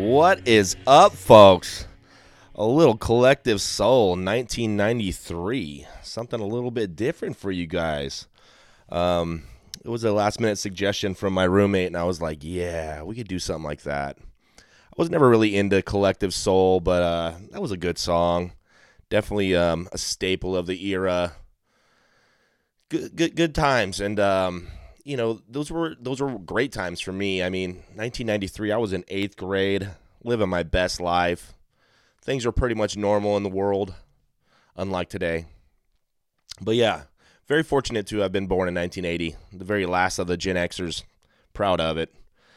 What is up, folks? A little Collective Soul 1993. Something a little bit different for you guys. It was a last minute suggestion from my roommate, and I was like, yeah, we could do something like that. I was never really into Collective Soul, but that was a good song. Definitely a staple of the era. Good times, and those were great times for me. I mean, 1993, I was in 8th grade, living my best life. Things were pretty much normal in the world, unlike today. But yeah, very fortunate to have been born in 1980, the very last of the Gen Xers. Proud of it.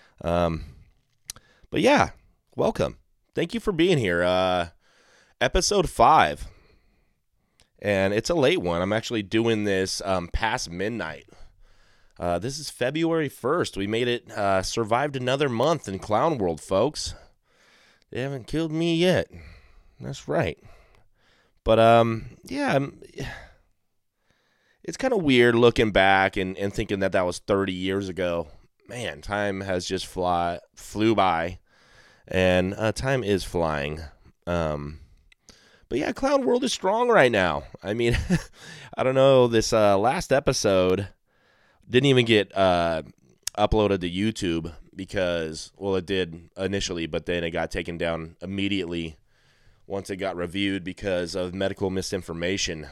But yeah, welcome. Thank you for being here. Episode 5. And it's a late one. I'm actually doing this past midnight. This is February 1st. We made it, survived another month in Clown World, folks. They haven't killed me yet. That's right. But, yeah, it's kind of weird looking back and thinking that was 30 years ago. Man, time has just flew by, and time is flying. But yeah, Clown World is strong right now. I mean, I don't know, this last episode didn't even get uploaded to YouTube because, well, it did initially, but then it got taken down immediately once it got reviewed because of medical misinformation.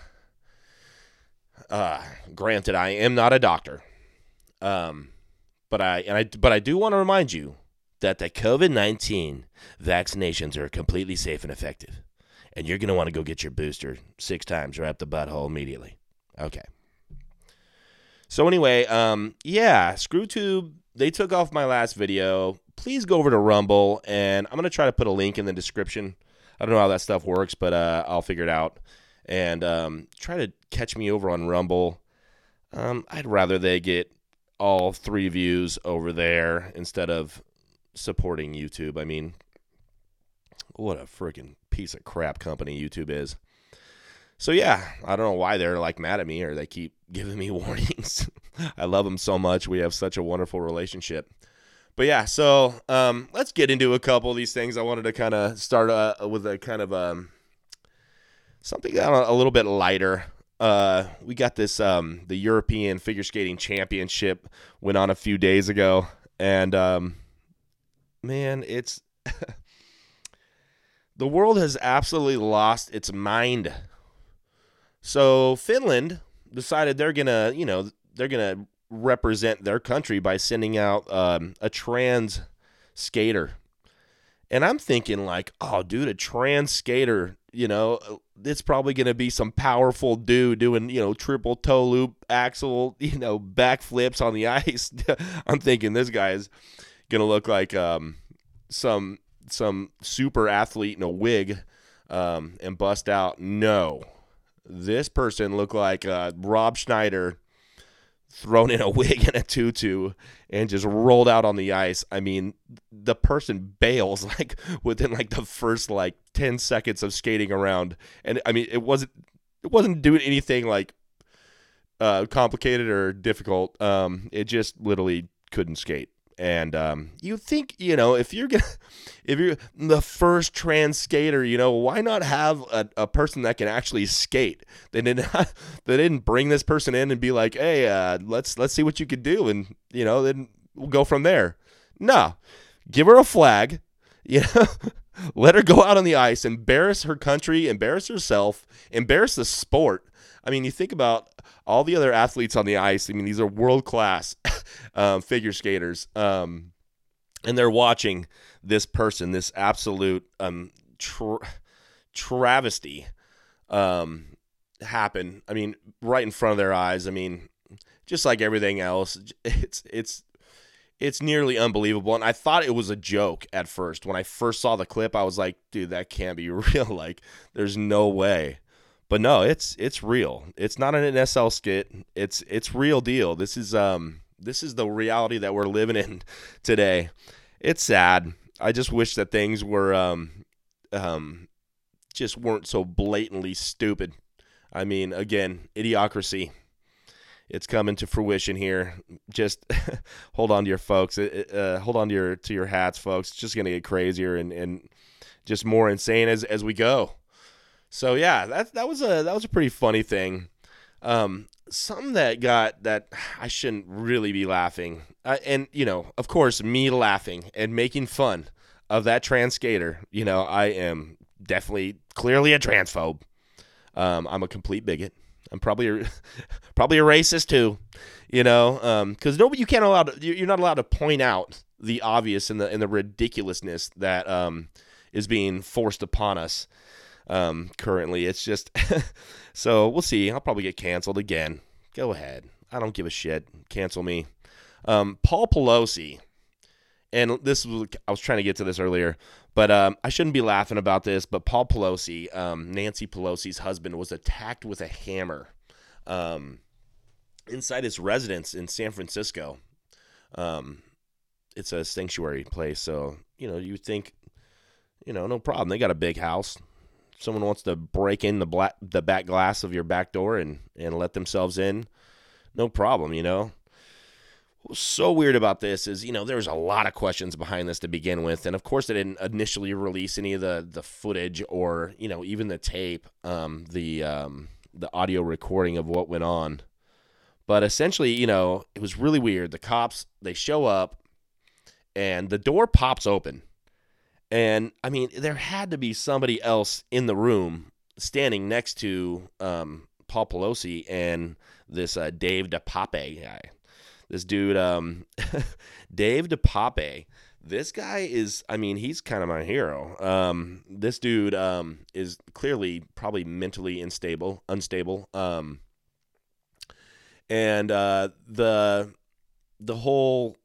Granted, I am not a doctor, but I do want to remind you that the COVID-19 vaccinations are completely safe and effective, and you're gonna want to go get your booster 6 times right up the butthole immediately. Okay. So anyway, yeah, ScrewTube, they took off my last video. Please go over to Rumble, and I'm going to try to put a link in the description. I don't know how that stuff works, but I'll figure it out. And try to catch me over on Rumble. I'd rather they get all 3 views over there instead of supporting YouTube. I mean, what a freaking piece of crap company YouTube is. So yeah, I don't know why they're like mad at me or they keep giving me warnings. I love them so much. We have such a wonderful relationship. But yeah, so let's get into a couple of these things. I wanted to kind of start with a kind of something a little bit lighter. We got this, the European Figure Skating Championship went on a few days ago. And man, it's the world has absolutely lost its mind. So Finland decided they're gonna represent their country by sending out a trans skater, and I'm thinking like, oh, dude, a trans skater, it's probably gonna be some powerful dude doing triple toe loop axel, backflips on the ice. I'm thinking this guy is gonna look like some super athlete in a wig and bust out. No. This person looked like Rob Schneider thrown in a wig and a tutu and just rolled out on the ice. I mean, the person bails like within like the first like 10 seconds of skating around. And I mean, it wasn't doing anything like complicated or difficult. It just literally couldn't skate. And you think, if you're the first trans skater, why not have a person that can actually skate? They didn't bring this person in and be like, hey, let's see what you could do, and then we'll go from there. No, give her a flag, let her go out on the ice, embarrass her country, embarrass herself, embarrass the sport. I mean, you think about all the other athletes on the ice. I mean, these are world-class figure skaters, and they're watching this person, this absolute travesty happen. I mean, right in front of their eyes. I mean, just like everything else, it's nearly unbelievable. And I thought it was a joke at first. When I first saw the clip, I was like, dude, that can't be real. Like, there's no way. But no, it's real. It's not an NSL skit. It's real deal. This is the reality that we're living in today. It's sad. I just wish that things were just weren't so blatantly stupid. I mean, again, idiocracy. It's coming to fruition here. Just hold on to your folks. Hold on to your hats, folks. It's just gonna get crazier and just more insane as we go. So yeah, that was a pretty funny thing. Something that I shouldn't really be laughing, and of course, me laughing and making fun of that trans skater. I am definitely clearly a transphobe. I'm a complete bigot. I'm probably probably a racist too. Because you're not allowed to point out the obvious and the ridiculousness that is being forced upon us currently. It's just so we'll see. I'll probably get canceled again. Go ahead. I don't give a shit. Cancel me. Paul Pelosi, and I was trying to get to this earlier, but I shouldn't be laughing about this, but Paul Pelosi, Nancy Pelosi's husband, was attacked with a hammer inside his residence in San Francisco. It's a sanctuary place, so you think no problem. They got a big house. Someone wants to break in the back glass of your back door and let themselves in, no problem. What's so weird about this is, there was a lot of questions behind this to begin with, and of course they didn't initially release any of the footage or even the tape, the audio recording of what went on. But essentially, it was really weird. The cops, they show up, and the door pops open. And, I mean, there had to be somebody else in the room standing next to Paul Pelosi and this Dave DePape guy. This dude, Dave DePape, this guy is, he's kind of my hero. This dude is clearly probably mentally unstable. And the whole...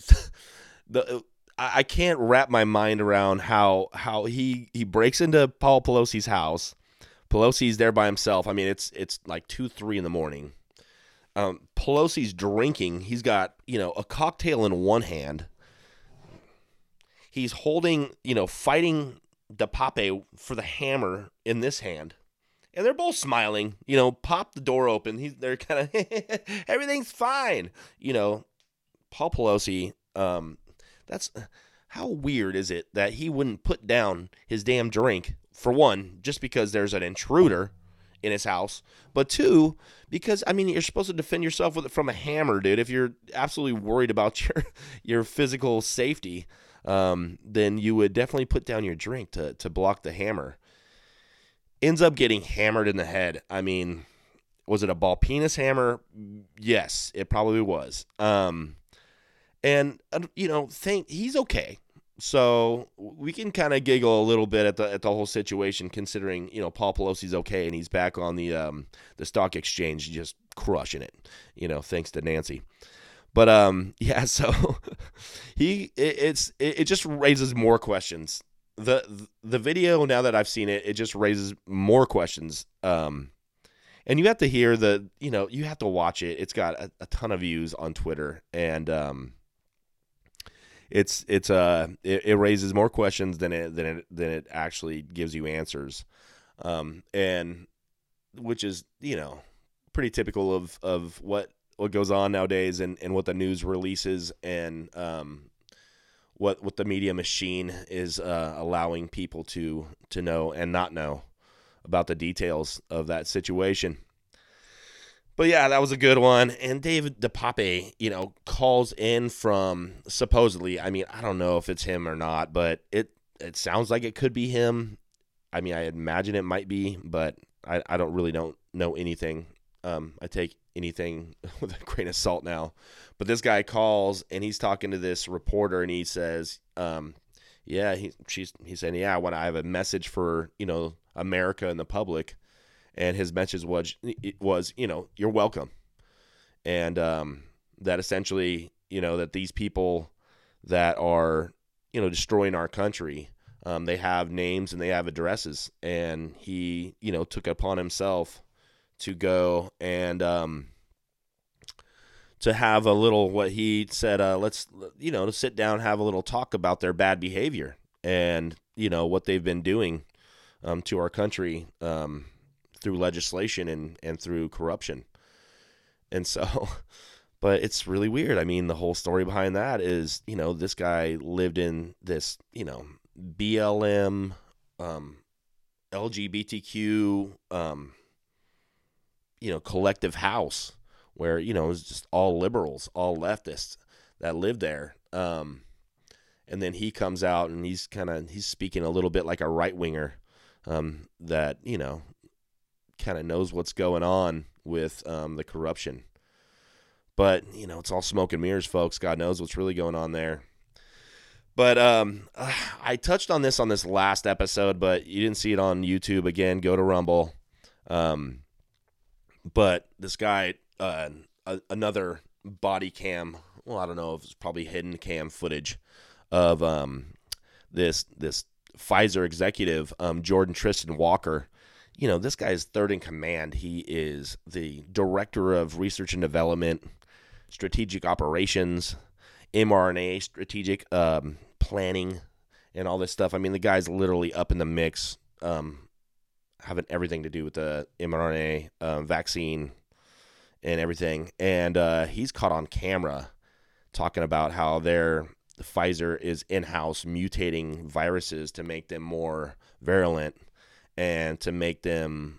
I can't wrap my mind around how he breaks into Paul Pelosi's house. Pelosi's there by himself. It's like 2-3 in the morning. Pelosi's drinking. He's got a cocktail in one hand. He's holding fighting DePape for the hammer in this hand, and they're both smiling. Pop the door open. They're kind of everything's fine. Paul Pelosi. That's how weird is it that he wouldn't put down his damn drink, for one, just because there's an intruder in his house, but two, because you're supposed to defend yourself from a hammer, dude. If you're absolutely worried about your physical safety, then you would definitely put down your drink to block the hammer. Ends up getting hammered in the head. Was it a ball penis hammer? Yes, it probably was. And he's okay. So we can kind of giggle a little bit at the whole situation, considering Paul Pelosi's okay and he's back on the stock exchange, just crushing it. Thanks to Nancy. But yeah, so it just raises more questions. The video, now that I've seen it, it just raises more questions. And you have to hear you have to watch it. It's got a ton of views on Twitter, and it raises more questions than it actually gives you answers, and which is pretty typical of what goes on nowadays and what the news releases and what the media machine is allowing people to know and not know about the details of that situation. But yeah, that was a good one. And David DePape, calls in from supposedly, I don't know if it's him or not, but it sounds like it could be him. I imagine it might be, but I don't know anything. I take anything with a grain of salt now. But this guy calls and he's talking to this reporter and he says, he's saying, yeah, when I have a message for, America and the public. And his message was you're welcome. And that essentially, that these people that are, destroying our country, they have names and they have addresses. And he, took upon himself to go and to have a little, what he said, let's, to sit down, have a little talk about their bad behavior and, what they've been doing to our country, through legislation and through corruption. And so, but it's really weird. I mean, the whole story behind that is, this guy lived in this, BLM, LGBTQ, collective house where, it was just all liberals, all leftists that lived there. And then he comes out and he's speaking a little bit like a right winger, that, kind of knows what's going on with the corruption. But, it's all smoke and mirrors, folks. God knows what's really going on there. But I touched on this last episode, but you didn't see it on YouTube. Again, go to Rumble. But this guy, another body cam, well, I don't know if it's probably hidden cam footage of this Pfizer executive, Jordan Tristan Walker. This guy is third in command. He is the director of research and development, strategic operations, mRNA strategic planning, and all this stuff. I mean, the guy's literally up in the mix, having everything to do with the mRNA vaccine and everything. And he's caught on camera talking about how Pfizer is in-house mutating viruses to make them more virulent and to make them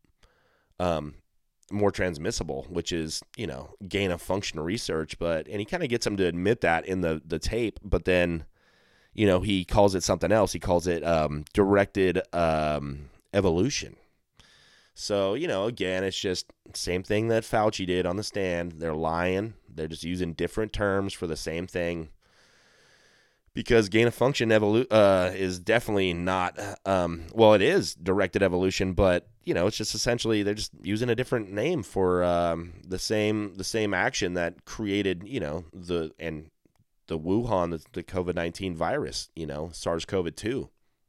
more transmissible, which is, gain of function research. And he kind of gets him to admit that in the tape, but then, he calls it something else. He calls it directed evolution. So, again, it's just same thing that Fauci did on the stand. They're lying. They're just using different terms for the same thing. Because gain of function is definitely not, it is directed evolution, but, it's just essentially they're just using a different name for the same action that created, the Wuhan, the COVID-19 virus, SARS-CoV-2.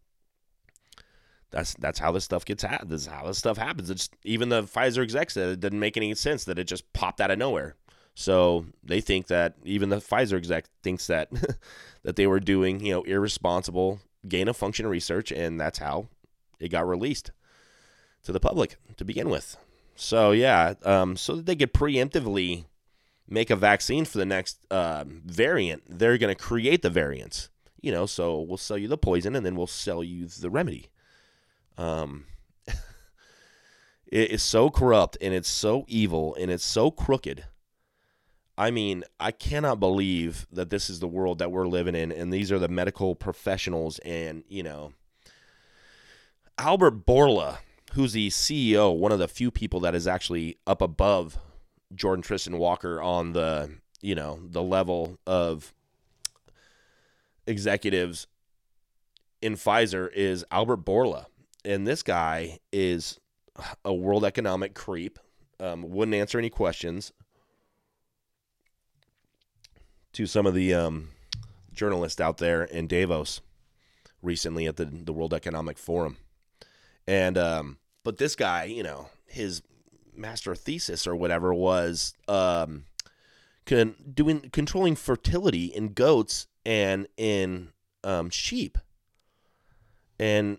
That's how this stuff this is how this stuff happens. It's even the Pfizer execs said it didn't make any sense that it just popped out of nowhere. So they think that even the Pfizer exec thinks that that they were doing, irresponsible gain of function research, and that's how it got released to the public to begin with. So yeah, so that they could preemptively make a vaccine for the next variant, they're going to create the variants. So we'll sell you the poison and then we'll sell you the remedy. It is so corrupt and it's so evil and it's so crooked. I mean, I cannot believe that this is the world that we're living in, and these are the medical professionals. And, Albert Bourla, who's the CEO, one of the few people that is actually up above Jordan Tristan Walker on the level of executives in Pfizer, is Albert Bourla. And this guy is a World Economic creep, wouldn't answer any questions to some of the journalists out there in Davos recently at the World Economic Forum. And but this guy, his master thesis or whatever was controlling fertility in goats and in sheep. And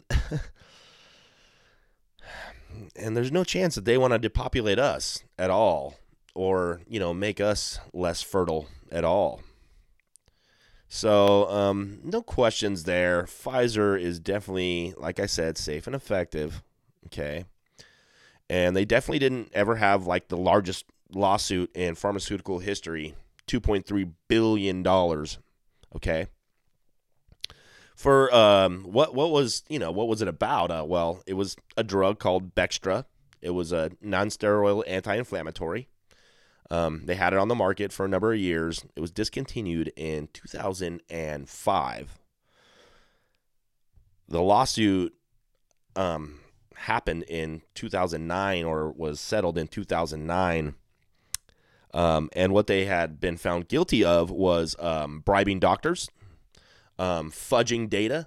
and there's no chance that they want to depopulate us at all, or, make us less fertile at all. So, no questions there. Pfizer is definitely, like I said, safe and effective. Okay. And they definitely didn't ever have like the largest lawsuit in pharmaceutical history, $2.3 billion. Okay. For what was it about? Well, it was a drug called Bextra. It was a non-steroidal anti-inflammatory. They had it on the market for a number of years. It was discontinued in 2005. The lawsuit happened in 2009, or was settled in 2009. And what they had been found guilty of was bribing doctors, fudging data,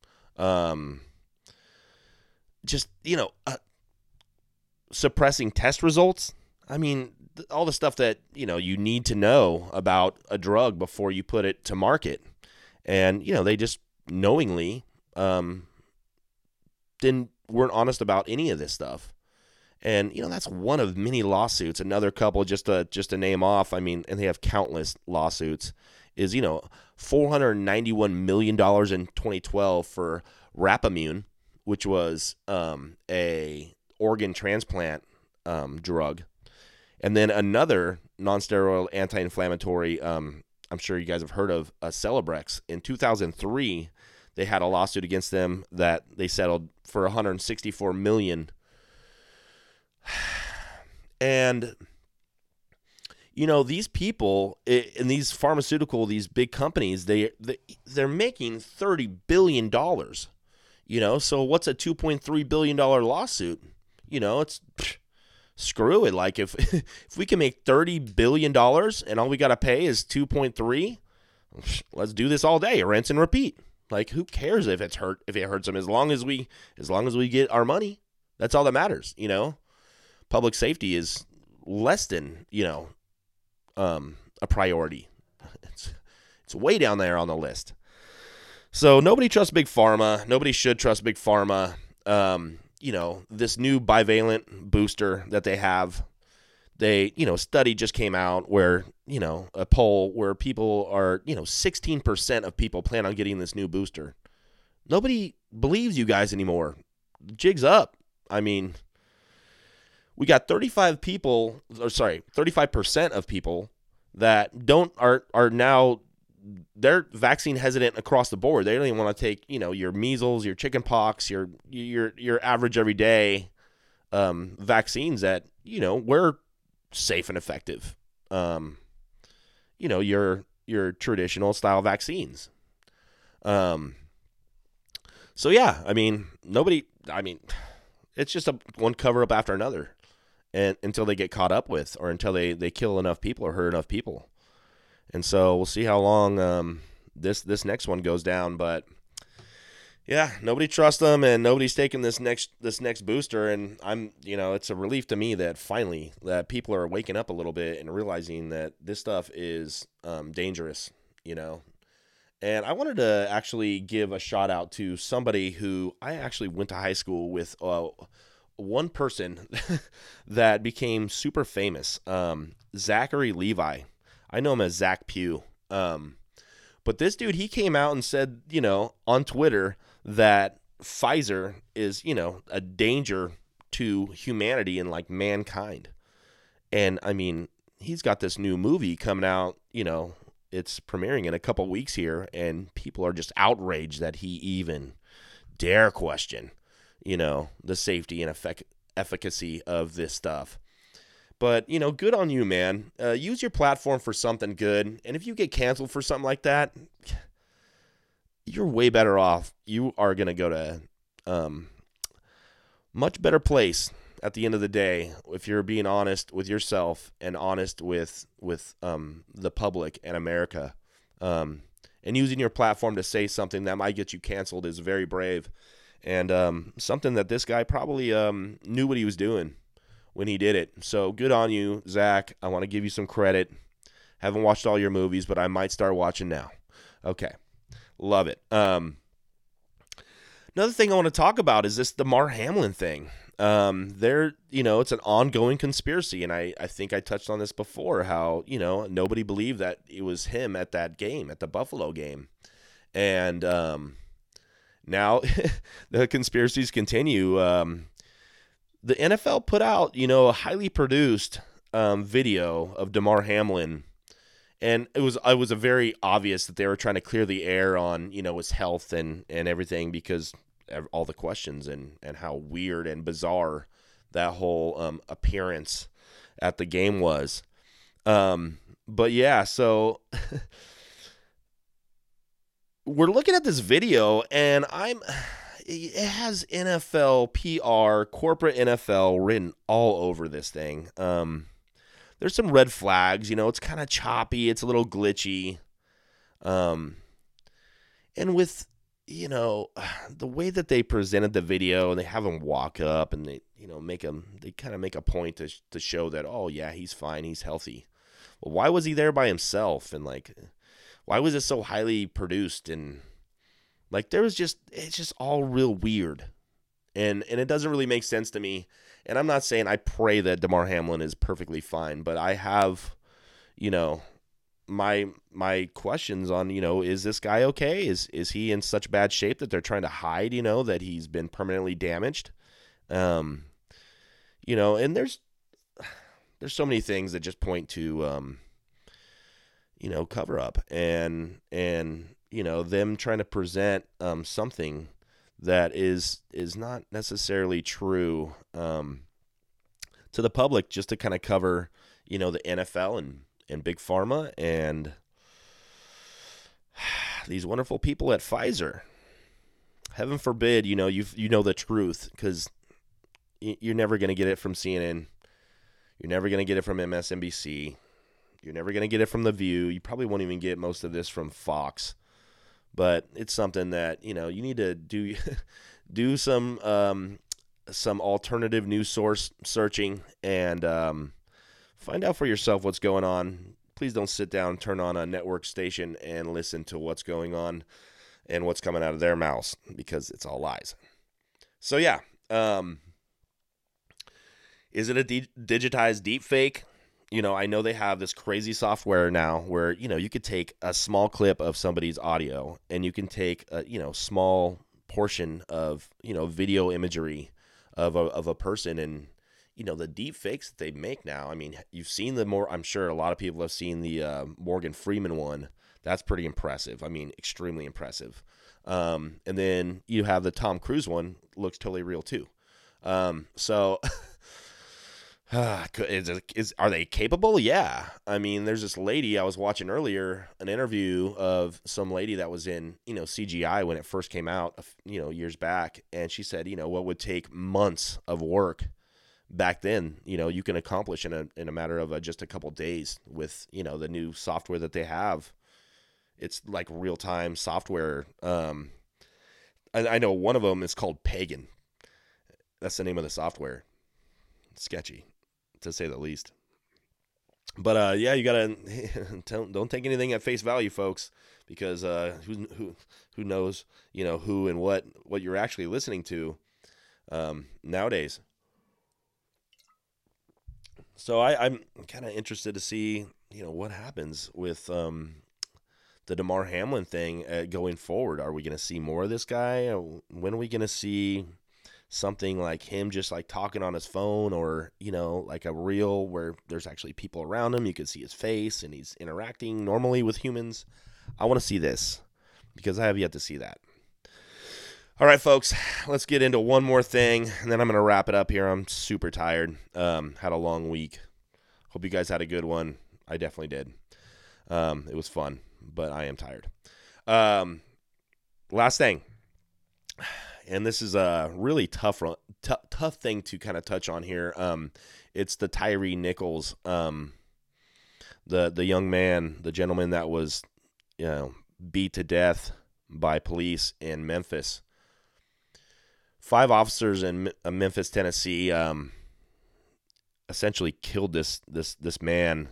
suppressing test results. I mean, all the stuff that, you need to know about a drug before you put it to market. And, they just knowingly weren't honest about any of this stuff. And that's one of many lawsuits. Another couple, just to name off, I mean, and they have countless lawsuits, is $491 million in 2012 for Rapamune, which was a organ transplant drug. And then another non-steroidal anti-inflammatory, I'm sure you guys have heard of, Celebrex. In 2003, they had a lawsuit against them that they settled for $164 million. And these people in these these big companies, they're making $30 billion. So what's a $2.3 billion lawsuit? It's screw it. Like if if we can make $30 billion and all we got to pay is 2.3, let's do this all day, rinse and repeat. Like, who cares if it hurts them, as long as we get our money. That's all that matters. Public safety is less than, a priority. It's way down there on the list. So nobody trusts Big Pharma. Nobody should trust Big Pharma. This new bivalent booster that they have, study just came out where, a poll where people are, 16% of people plan on getting this new booster. Nobody believes you guys anymore. Jig's up. I mean, we got 35% of people that are now, they're vaccine hesitant across the board. They don't even want to take, your measles, your chicken pox, your average everyday vaccines that, we're safe and effective. Your traditional style vaccines. So yeah, I mean, it's just one cover up after another, and until they get caught up with, or until they kill enough people or hurt enough people. And so we'll see how long this next one goes down. But yeah, nobody trusts them, and nobody's taking this next booster. And it's a relief to me that finally that people are waking up a little bit and realizing that this stuff is dangerous. And I wanted to actually give a shout out to somebody who I actually went to high school with. One person that became super famous, Zachary Levi. I know him as Zach Pugh. But this dude, he came out and said, on Twitter that Pfizer is, a danger to humanity and like mankind. And I mean, he's got this new movie coming out, it's premiering in a couple weeks here, and people are just outraged that he even dare question, the safety and efficacy of this stuff. But, good on you, man. Use your platform for something good. And if you get canceled for something like that, you're way better off. You are going to go to much better place at the end of the day if you're being honest with yourself and honest with the public and America. And using your platform to say something that might get you canceled is very brave. And something that this guy probably knew what he was doing when he did it. So good on you, Zach. I want to give you some credit. Haven't watched all your movies, but I might start watching now. Okay. Love it. Another thing I want to talk about is this Damar Hamlin thing. It's an ongoing conspiracy, and I think I touched on this before, how, nobody believed that it was him at that game, at the Buffalo game. And now the conspiracies continue. The NFL put out, a highly produced video of Damar Hamlin, and it was a very obvious that they were trying to clear the air on, his health and everything, because all the questions and how weird and bizarre that whole appearance at the game was. But yeah, so we're looking at this video, and it has NFL PR, corporate NFL written all over this thing. There's some red flags, it's kind of choppy, it's a little glitchy. And with, the way that they presented the video, and they have him walk up, and they, they kind of make a point to show that, oh yeah, he's fine, he's healthy. Well, why was he there by himself? And why was it so highly produced? And it's just all real weird. And it doesn't really make sense to me. And I'm not saying I pray that Damar Hamlin is perfectly fine, but I have, you know, my questions on, is this guy okay? Is he in such bad shape that they're trying to hide, that he's been permanently damaged? And there's so many things that just point to cover up and them trying to present something that is not necessarily true to the public, just to kind of cover the NFL and Big Pharma and these wonderful people at Pfizer. Heaven forbid, you know the truth, because you're never going to get it from CNN. You're never going to get it from MSNBC. You're never going to get it from The View. You probably won't even get most of this from Fox. But it's something that, you need to do some alternative news source searching and find out for yourself what's going on. Please don't sit down, turn on a network station, and listen to what's going on and what's coming out of their mouths, because it's all lies. So, yeah. Is it a digitized deep fake? I know they have this crazy software now where, you could take a small clip of somebody's audio and you can take a, small portion of, video imagery of a person, and, the deep fakes that they make now. I mean, you've seen I'm sure a lot of people have seen the Morgan Freeman one. That's pretty impressive. I mean, extremely impressive. And then you have the Tom Cruise one, looks totally real too. So are they capable? Yeah. I mean, there's this lady I was watching earlier, an interview of some lady that was in, CGI when it first came out, years back. And she said, what would take months of work back then, you can accomplish in a matter of just a couple days with, the new software that they have. It's like real-time software. I know one of them is called Pagan. That's the name of the software. It's sketchy, to say the least. But yeah, you gotta don't take anything at face value, folks, because who knows, who and what you're actually listening to nowadays. So I'm kind of interested to see, what happens with the Damar Hamlin thing going forward. Are we going to see more of this guy? When are we going to see something like him just like talking on his phone, or, like a reel where there's actually people around him? You can see his face and he's interacting normally with humans. I want to see this, because I have yet to see that. All right, folks, let's get into one more thing, and then I'm going to wrap it up here. I'm super tired. Had a long week. Hope you guys had a good one. I definitely did. It was fun, but I am tired. Last thing, and this is a really tough thing to kind of touch on here. It's the Tyree Nichols, the young man, the gentleman that was, beat to death by police in Memphis. 5 officers in Memphis, Tennessee, essentially killed this man.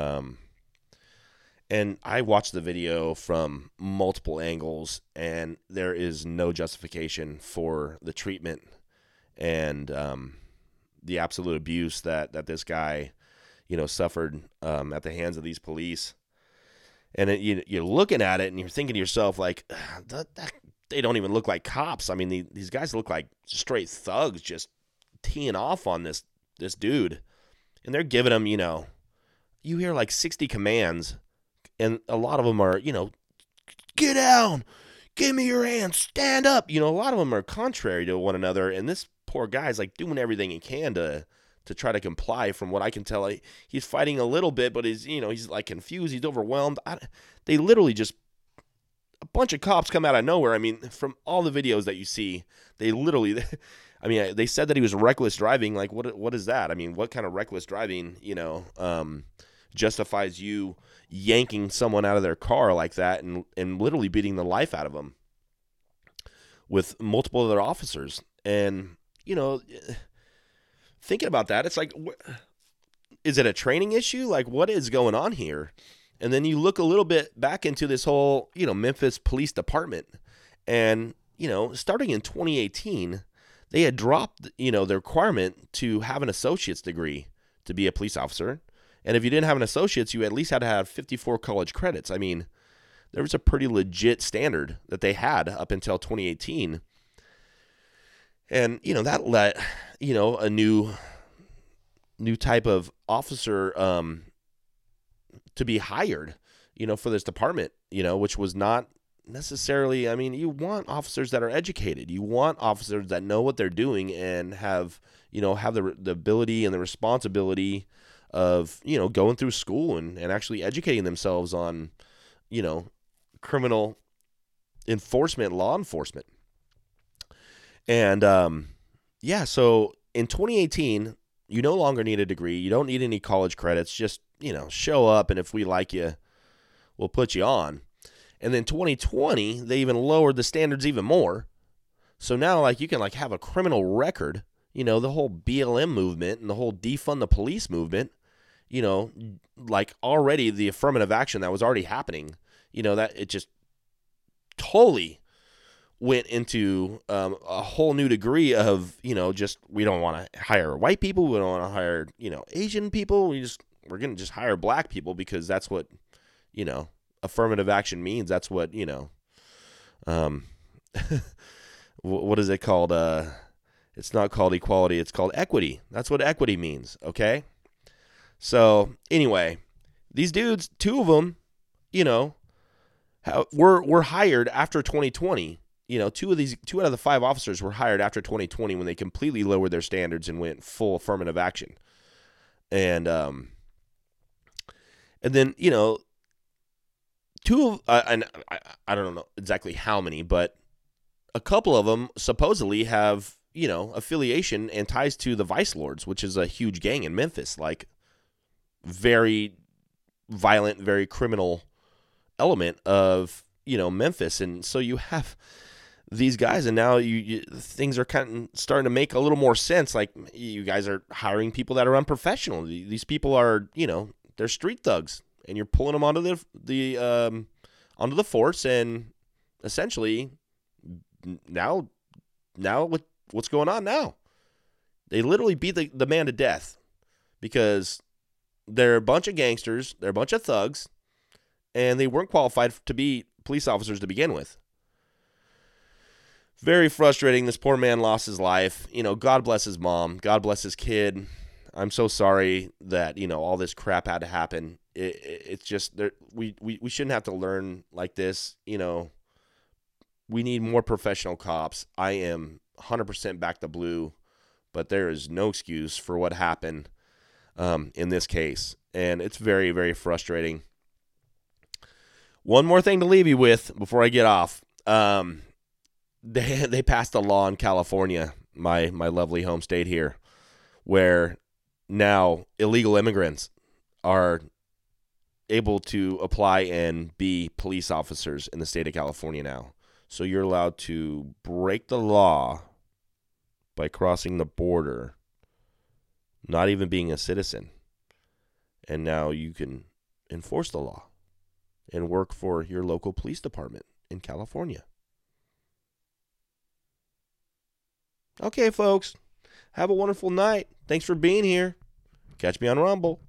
And I watched the video from multiple angles, and there is no justification for the treatment and the absolute abuse that this guy, suffered at the hands of these police. And you're looking at it, and you're thinking to yourself, like, they don't even look like cops. I mean, these guys look like straight thugs just teeing off on this dude. And they're giving him, you hear like 60 commands, and a lot of them are, get down, give me your hands, stand up. A lot of them are contrary to one another, and this poor guy's like doing everything he can to try to comply. From what I can tell, he's fighting a little bit, but he's like confused, he's overwhelmed. They literally just, a bunch of cops come out of nowhere. I mean, from all the videos that you see, they literally, I mean, they said that he was reckless driving. Like, what is that? I mean, what kind of reckless driving, justifies you yanking someone out of their car like that and literally beating the life out of them with multiple other officers? And, thinking about that, it's like, is it a training issue? Like, what is going on here? And then you look a little bit back into this whole, Memphis Police Department. And, starting in 2018, they had dropped, the requirement to have an associate's degree to be a police officer. And if you didn't have an associate's, you at least had to have 54 college credits. I mean, there was a pretty legit standard that they had up until 2018. And, that let, a new type of officer to be hired, for this department, which was not necessarily, I mean, you want officers that are educated. You want officers that know what they're doing and have the ability and the responsibility of, going through school and actually educating themselves on, criminal enforcement, law enforcement. And, so in 2018, you no longer need a degree. You don't need any college credits. Just, show up, and if we like you, we'll put you on. And then 2020, they even lowered the standards even more. So now, you can, have a criminal record. The whole BLM movement and the whole defund the police movement, already the affirmative action that was already happening, that it just totally went into a whole new degree of, just we don't want to hire white people. We don't want to hire, Asian people. We're going to just hire black people because that's what, affirmative action means. That's what, what is it called? It's not called equality. It's called equity. That's what equity means. Okay. So anyway, these dudes, two of them, were hired after 2020. Two out of the 5 officers were hired after 2020 when they completely lowered their standards and went full affirmative action. And then, two of, and I don't know exactly how many, but a couple of them supposedly have, affiliation and ties to the Vice Lords, which is a huge gang in Memphis, very violent, very criminal element of, Memphis. And so you have these guys, and now things are kind of starting to make a little more sense. You guys are hiring people that are unprofessional. These people are, they're street thugs, and you're pulling them onto onto the force, and essentially now what's going on now? They literally beat the man to death because they're a bunch of gangsters, they're a bunch of thugs, and they weren't qualified to be police officers to begin with. Very frustrating. This poor man lost his life. God bless his mom. God bless his kid. I'm so sorry that, all this crap had to happen. It's just we shouldn't have to learn like this. We need more professional cops. I am 100% back to blue, but there is no excuse for what happened in this case. And it's very, very frustrating. One more thing to leave you with before I get off. They passed a law in California, my lovely home state here, where now illegal immigrants are able to apply and be police officers in the state of California now. So you're allowed to break the law by crossing the border, not even being a citizen. And now you can enforce the law and work for your local police department in California. Okay, folks. Have a wonderful night. Thanks for being here. Catch me on Rumble.